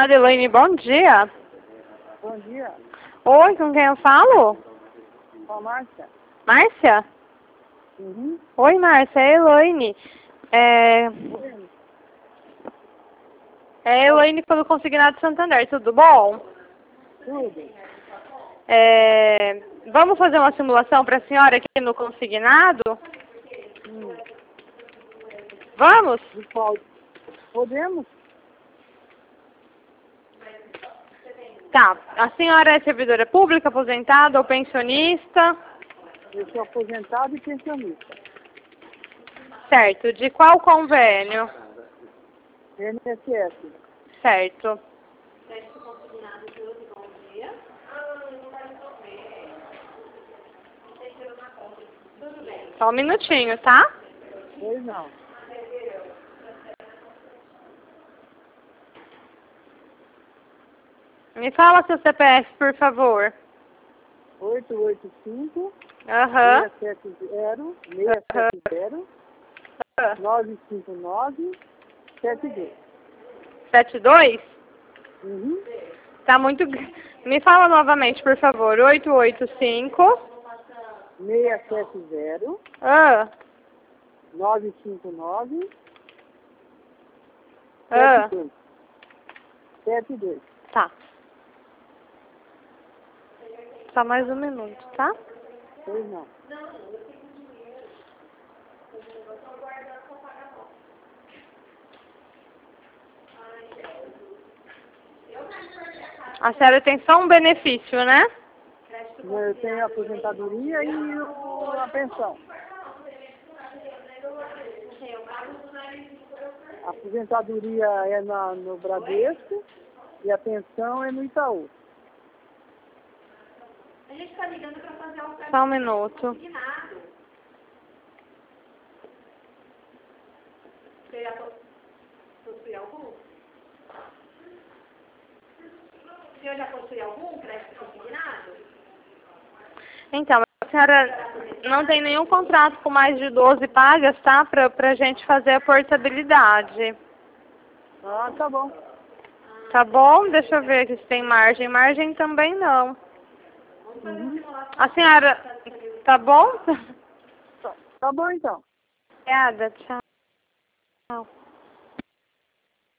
Adelaine, bom dia. Bom dia. Oi, com quem eu falo? Com a Márcia. Márcia? Uhum. Oi, Márcia, é a Elaine. Oi. É a Elaine pelo Consignado Santander, tudo bom? Tudo. Vamos fazer uma simulação para a senhora aqui no Consignado? Vamos? De qual? Podemos? Tá. A senhora é servidora pública, aposentada ou pensionista? Eu sou aposentado e pensionista. Certo. De qual convênio? INSS. Certo. Só um minutinho, tá? Pois não. Me fala seu CPF, por favor. 885 Aham. 670 959 72. 72? Uhum. Tá muito... Me fala novamente, por favor. 885... 670 Ah. 959 Ah. 72. 72. Tá. Só mais um minuto, tá? Pois não. A senhora tem só um benefício, né? Eu tenho a aposentadoria e a pensão. A aposentadoria é no Bradesco e a pensão é no Itaú. A gente está ligando para fazer o Só um minuto. consignado. Você já possui algum? O senhor já possui algum crédito consignado? Então, a senhora não tem nenhum contrato com mais de 12 pagas, tá? Pra gente fazer a portabilidade. Ah, tá bom. Tá bom? Deixa eu ver aqui se tem margem. Margem também não. A senhora... Tá bom? Tá bom então. Obrigada, tchau.